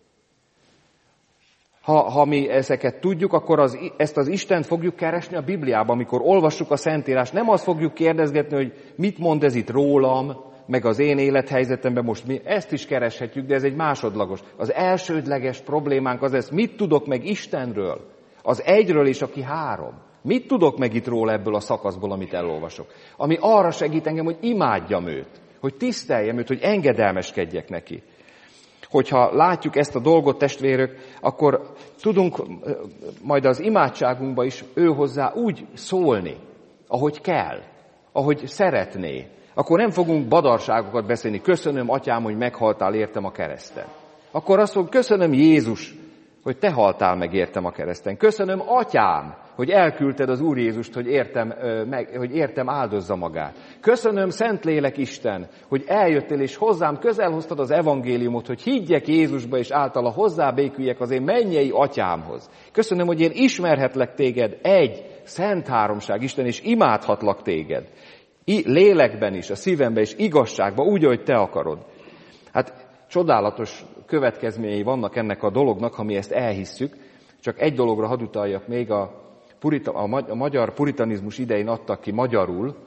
Ha mi ezeket tudjuk, akkor ezt az Istent fogjuk keresni a Bibliában, amikor olvassuk a Szentírást. Nem azt fogjuk kérdezgetni, hogy mit mond ez itt rólam, meg az én élethelyzetemben most mi. Ezt is kereshetjük, de ez egy másodlagos. Az elsődleges problémánk az ez, mit tudok meg Istenről, az egyről és aki három. Mit tudok meg itt róla ebből a szakaszból, amit elolvasok? Ami arra segít engem, hogy imádjam őt, hogy tiszteljem őt, hogy engedelmeskedjek neki. Hogyha látjuk ezt a dolgot, testvérök, akkor tudunk majd az imádságunkba is ő hozzá úgy szólni, ahogy kell, ahogy szeretné. Akkor nem fogunk badarságokat beszélni. Köszönöm, Atyám, hogy meghaltál értem a kereszten. Akkor azt mondjuk, köszönöm, Jézus, hogy te haltál meg értem a kereszten. Köszönöm, Atyám, hogy elküldted az Úr Jézust, hogy értem áldozza magát. Köszönöm, Szentlélek Isten, hogy eljöttél és hozzám közel hoztad az evangéliumot, hogy higgyek Jézusba, és általa hozzábéküljek az én mennyei Atyámhoz. Köszönöm, hogy én ismerhetlek téged, egy, szent háromság Isten, és imádhatlak téged. Lélekben is, a szívemben is, igazságban, úgy, ahogy te akarod. Hát csodálatos következményei vannak ennek a dolognak, ha mi ezt elhisszük. Csak egy dologra hadd utaljak még, a magyar puritanizmus idején adtak ki magyarul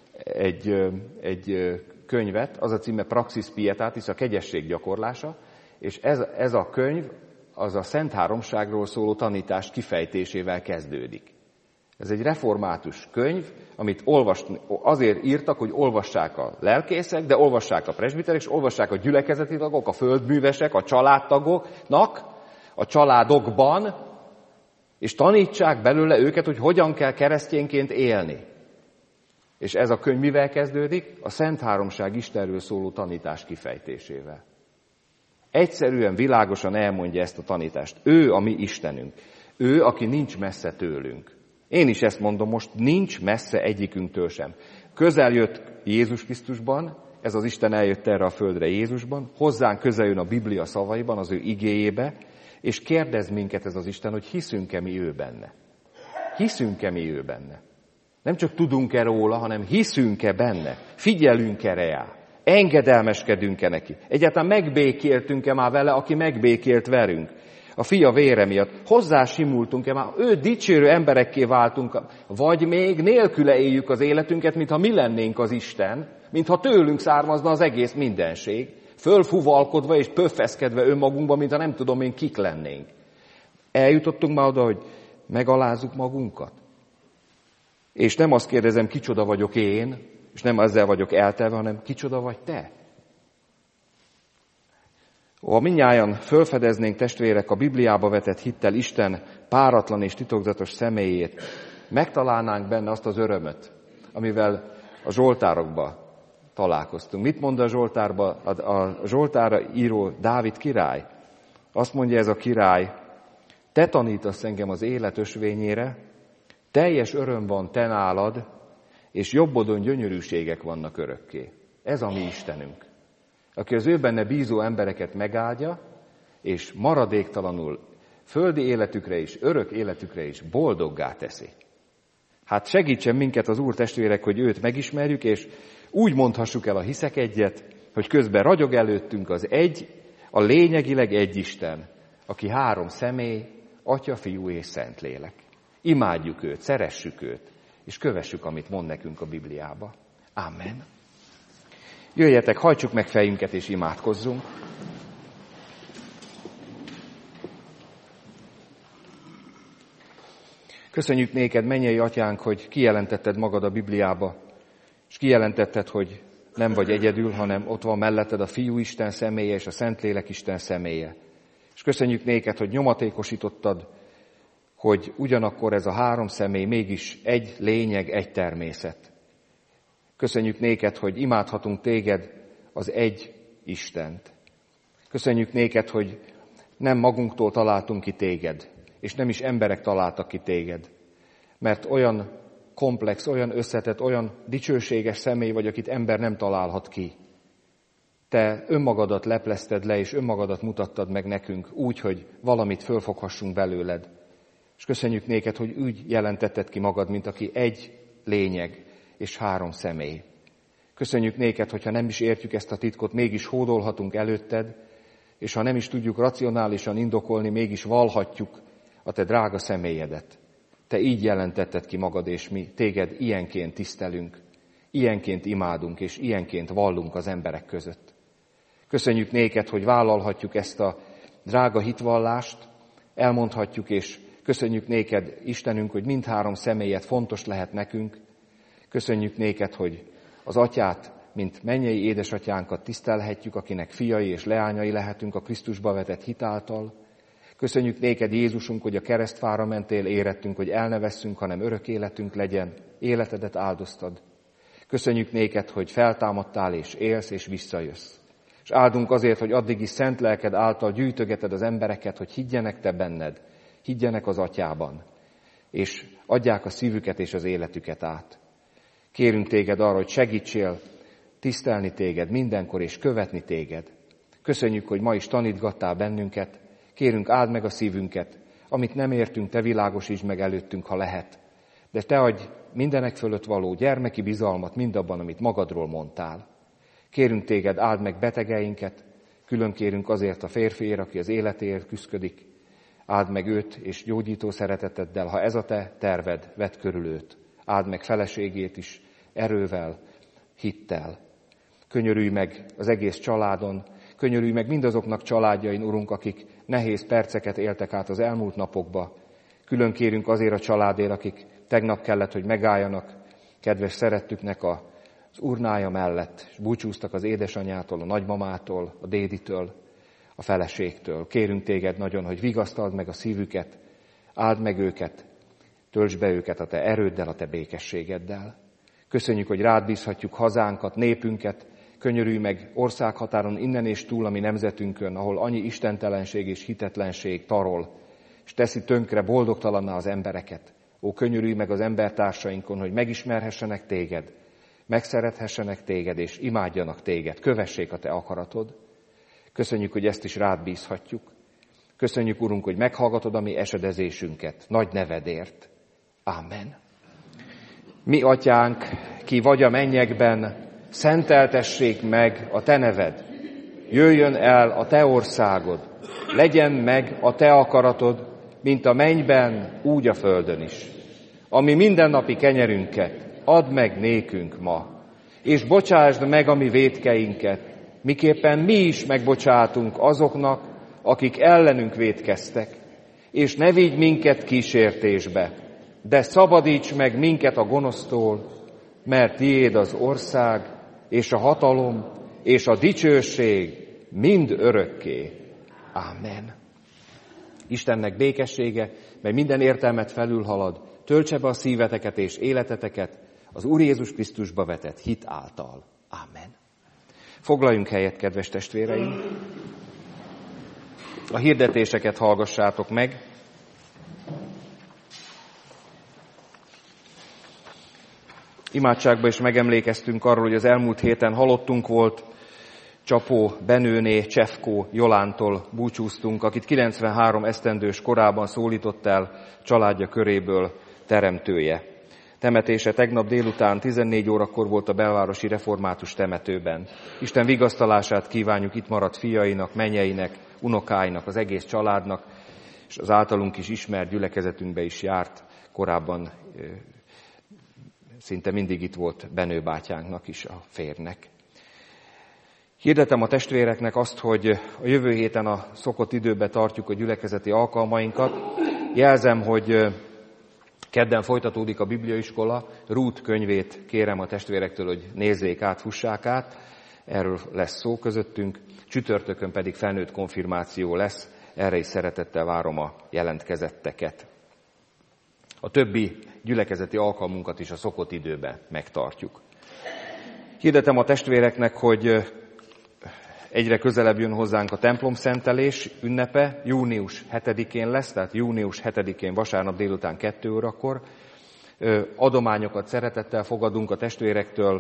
egy könyvet, az a címe Praxis Pietatis, a kegyesség gyakorlása, és ez a könyv az a Szent Háromságról szóló tanítás kifejtésével kezdődik. Ez egy református könyv, amit azért írtak, hogy olvassák a lelkészek, de olvassák a presbiterek, és olvassák a gyülekezeti tagok, a földművesek, a családtagoknak, a családokban, és tanítsák belőle őket, hogy hogyan kell keresztényként élni. És ez a könyv mivel kezdődik? A Szent Háromság Istenről szóló tanítás kifejtésével. Egyszerűen, világosan elmondja ezt a tanítást. Ő a mi Istenünk. Ő, aki nincs messze tőlünk. Én is ezt mondom most, nincs messze egyikünktől sem. Közel jött Jézus Krisztusban, ez az Isten eljött erre a földre Jézusban, hozzánk közel jön a Biblia szavaiban, az ő igéjébe, és kérdez minket ez az Isten, hogy hiszünk-e mi ő benne. Hiszünk-e mi ő benne. Nem csak tudunk-e róla, hanem hiszünk-e benne, figyelünk-e rá, engedelmeskedünk-e neki. Egyáltalán megbékéltünk-e már vele, aki megbékélt velünk. A fia vére miatt hozzásimultunk-e már, ő dicsérő emberekké váltunk, vagy még nélküle éljük az életünket, mintha mi lennénk az Isten, mintha tőlünk származna az egész mindenség, fölfuvalkodva és pöffeszkedve önmagunkba, mintha nem tudom én kik lennénk. Eljutottunk már oda, hogy megalázzuk magunkat. És nem azt kérdezem, kicsoda vagyok én, és nem ezzel vagyok eltelve, hanem kicsoda vagy te. Ha mindnyájan felfedeznénk, testvérek, a Bibliába vetett hittel Isten páratlan és titokzatos személyét, megtalálnánk benne azt az örömöt, amivel a Zsoltárokba találkoztunk. Mit mond a Zsoltárba? A Zsoltárra író Dávid király. Azt mondja ez a király, te tanítasz engem az élet ösvényére, teljes öröm van te nálad, és jobbodon gyönyörűségek vannak örökké. Ez a mi Istenünk, aki az ő benne bízó embereket megáldja, és maradéktalanul földi életükre is, örök életükre is boldoggá teszi. Hát segítsen minket az Úr, testvérek, hogy őt megismerjük, és úgy mondhassuk el a hiszek egyet, hogy közben ragyog előttünk az egy, a lényegileg egy Isten, aki három személy, Atya, Fiú és Szentlélek. Imádjuk őt, szeressük őt, és kövessük, amit mond nekünk a Bibliába. Amen. Jöjjetek, hajtsuk meg fejünket és imádkozzunk. Köszönjük néked, mennyei atyánk, hogy kijelentetted magad a Bibliába, és kijelentetted, hogy nem vagy egyedül, hanem ott van melletted a Fiú Isten személye és a Szentlélek Isten személye. És köszönjük néked, hogy nyomatékosítottad, hogy ugyanakkor ez a három személy mégis egy lényeg, egy természet. Köszönjük néked, hogy imádhatunk téged, az egy Istent. Köszönjük néked, hogy nem magunktól találtunk ki téged, és nem is emberek találtak ki téged, mert olyan komplex, olyan összetett, olyan dicsőséges személy vagy, akit ember nem találhat ki. Te önmagadat leplezted le, és önmagadat mutattad meg nekünk úgy, hogy valamit fölfoghassunk belőled. És köszönjük néked, hogy úgy jelentetted ki magad, mint aki egy lényeg és három személy. Köszönjük néked, hogyha nem is értjük ezt a titkot, mégis hódolhatunk előtted, és ha nem is tudjuk racionálisan indokolni, mégis vallhatjuk a te drága személyedet. Te így jelentetted ki magad, és mi téged ilyenként tisztelünk, ilyenként imádunk, és ilyenként vallunk az emberek között. Köszönjük néked, hogy vállalhatjuk ezt a drága hitvallást, elmondhatjuk, és köszönjük néked, Istenünk, hogy mindhárom személyed fontos lehet nekünk. Köszönjük néked, hogy az atyát, mint mennyei édesatyánkat tisztelhetjük, akinek fiai és leányai lehetünk a Krisztusba vetett hit által. Köszönjük néked, Jézusunk, hogy a keresztfára mentél, érettünk, hogy el ne vesszünk, hanem örök életünk legyen. Életedet áldoztad. Köszönjük néked, hogy feltámadtál és élsz és visszajössz. És áldunk azért, hogy addig is szent lelked által gyűjtögeted az embereket, hogy higgyenek te benned, higgyenek az atyában, és adják a szívüket és az életüket át. Kérünk téged arra, hogy segítsél tisztelni téged mindenkor és követni téged. Köszönjük, hogy ma is tanítgattál bennünket. Kérünk, áld meg a szívünket, amit nem értünk, te világosítsd meg előttünk, ha lehet. De te adj mindenek fölött való gyermeki bizalmat mindabban, amit magadról mondtál. Kérünk téged, áld meg betegeinket, külön kérünk azért a férfiért, aki az életéért küszködik. Áld meg őt, és gyógyító szereteteddel, ha ez a te terved, vedd körül őt. Áld meg feleségét is erővel, hittel. Könyörülj meg az egész családon, könyörülj meg mindazoknak családjain, Urunk, akik nehéz perceket éltek át az elmúlt napokba. Külön kérünk azért a családért, akik tegnap kellett, hogy megálljanak kedves szerettüknek az urnája mellett, és búcsúztak az édesanyától, a nagymamától, a déditől, a feleségtől. Kérünk téged nagyon, hogy vigasztald meg a szívüket, áld meg őket, töltsd be őket a te erőddel, a te békességeddel. Köszönjük, hogy rád bízhatjuk hazánkat, népünket, könyörülj meg országhatáron innen és túl a mi nemzetünkön, ahol annyi istentelenség és hitetlenség tarol, és teszi tönkre, boldogtalanná az embereket. Ó, könyörülj meg az embertársainkon, hogy megismerhessenek téged, megszerethessenek téged, és imádjanak téged, kövessék a te akaratod. Köszönjük, hogy ezt is rád bízhatjuk. Köszönjük, Urunk, hogy meghallgatod a mi esedezésünket, nagy nevedért. Ámen. Mi atyánk, ki vagy a mennyekben, szenteltessék meg a te neved. Jöjjön el a te országod, legyen meg a te akaratod, mint a mennyben, úgy a földön is. Ami mindennapi kenyerünket add meg nékünk ma, és bocsásd meg a mi vétkeinket, miképpen mi is megbocsátunk azoknak, akik ellenünk vétkeztek, és ne vigy minket kísértésbe, de szabadíts meg minket a gonosztól, mert tiéd az ország, és a hatalom, és a dicsőség mind örökké. Ámen. Istennek békessége, mely minden értelmet felülhalad, töltse be a szíveteket és életeteket az Úr Jézus Krisztusba vetett hit által. Ámen. Foglaljunk helyet, kedves testvéreim! A hirdetéseket hallgassátok meg. Imádságban is megemlékeztünk arról, hogy az elmúlt héten halottunk volt, Csapó Benőné Csefkó Jolántól búcsúztunk, akit 93 esztendős korában szólított el családja köréből teremtője. Temetése tegnap délután 14 órakor volt a belvárosi református temetőben. Isten vigasztalását kívánjuk itt maradt fiainak, mennyeinek, unokáinak, az egész családnak, és az általunk is ismert gyülekezetünkbe is járt, korábban szinte mindig itt volt Benő bátyánknak is, a férnek. Hirdetem a testvéreknek azt, hogy a jövő héten a szokott időben tartjuk a gyülekezeti alkalmainkat. Jelzem, hogy Kedden folytatódik a bibliaiskola, Rút könyvét kérem a testvérektől, hogy nézzék át, fussák át, erről lesz szó közöttünk, csütörtökön pedig felnőtt konfirmáció lesz, erre is szeretettel várom a jelentkezetteket. A többi gyülekezeti alkalmunkat is a szokott időben megtartjuk. Hirdetem a testvéreknek, hogy egyre közelebb jön hozzánk a templomszentelés ünnepe, június 7-én lesz, tehát június 7-én vasárnap délután 2 órakor. Adományokat szeretettel fogadunk a testvérektől,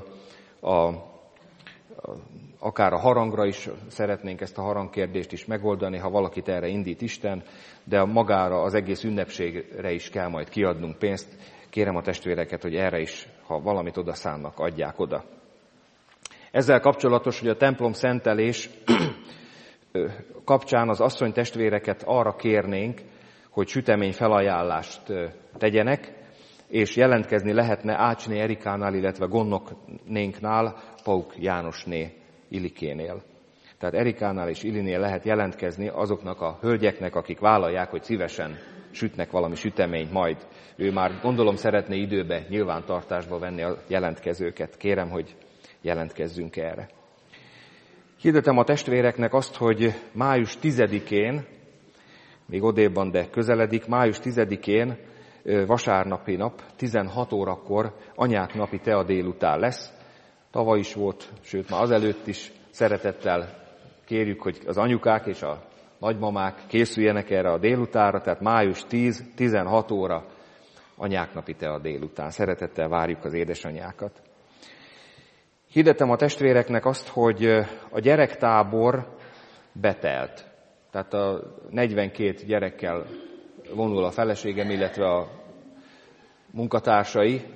akár a harangra is szeretnénk ezt a harangkérdést is megoldani, ha valakit erre indít Isten, de magára az egész ünnepségre is kell majd kiadnunk pénzt. Kérem a testvéreket, hogy erre is, ha valamit oda szánnak, adják oda. Ezzel kapcsolatos, hogy a templom szentelés kapcsán az asszony testvéreket arra kérnénk, hogy sütemény felajánlást tegyenek, és jelentkezni lehetne Ácsné Erikánál, illetve gondnoknénknál, Pauk Jánosné Ilikénél. Tehát Erikánál és Ilinél lehet jelentkezni azoknak a hölgyeknek, akik vállalják, hogy szívesen sütnek valami süteményt majd. Ő már gondolom szeretné időbe, nyilvántartásba venni a jelentkezőket. Kérem, hogy jelentkezzünk erre. Hirdetem a testvéreknek azt, hogy május 10-én, még odébban, de közeledik, május 10-én vasárnapi nap, 16 órakor anyák napi tea délután lesz. Tavaly is volt, sőt már azelőtt is szeretettel kérjük, hogy az anyukák és a nagymamák készüljenek erre a délutánra, tehát május 10-16 óra anyák napi tea délután. Szeretettel várjuk az édesanyákat. Hirdetem a testvéreknek azt, hogy a gyerektábor betelt. Tehát a 42 gyerekkel vonul a feleségem, illetve a munkatársai.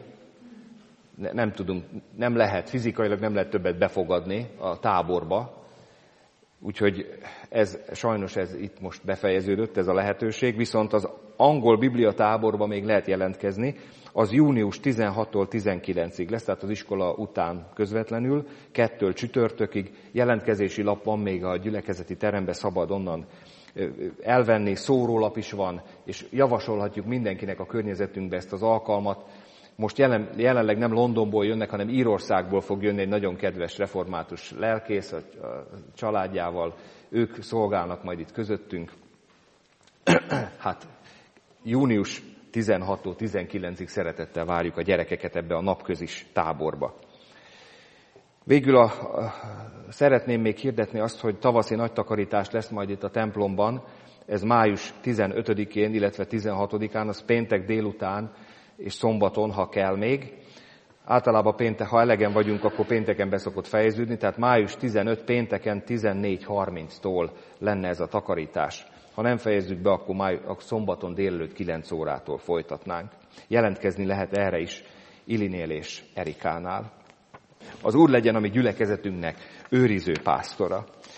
Nem lehet, fizikailag nem lehet többet befogadni a táborba. Úgyhogy sajnos ez itt most befejeződött, ez a lehetőség. Viszont az angol bibliatáborba még lehet jelentkezni. Az június 16-tól 19-ig lesz, tehát az iskola után közvetlenül, 2-től csütörtökig. Jelentkezési lap van még a gyülekezeti terembe, szabad onnan elvenni, szórólap is van, és javasolhatjuk mindenkinek a környezetünkbe ezt az alkalmat. Most jelenleg nem Londonból jönnek, hanem Írországból fog jönni egy nagyon kedves református lelkész a családjával. Ők szolgálnak majd itt közöttünk. Hát június 16-tól 19-ig szeretettel várjuk a gyerekeket ebbe a napközis táborba. Végül szeretném még hirdetni azt, hogy tavaszi nagy takarítás lesz majd itt a templomban. Ez május 15-én, illetve 16-án, az péntek délután és szombaton, ha kell még. Általában ha elegen vagyunk, akkor pénteken be szokott fejeződni, tehát május 15 pénteken 14:30-tól lenne ez a takarítás. Ha nem fejezzük be, akkor szombaton délelőtt 9 órától folytatnánk. Jelentkezni lehet erre is Ilinél és Erikánál. Az Úr legyen a mi gyülekezetünknek őriző pásztora.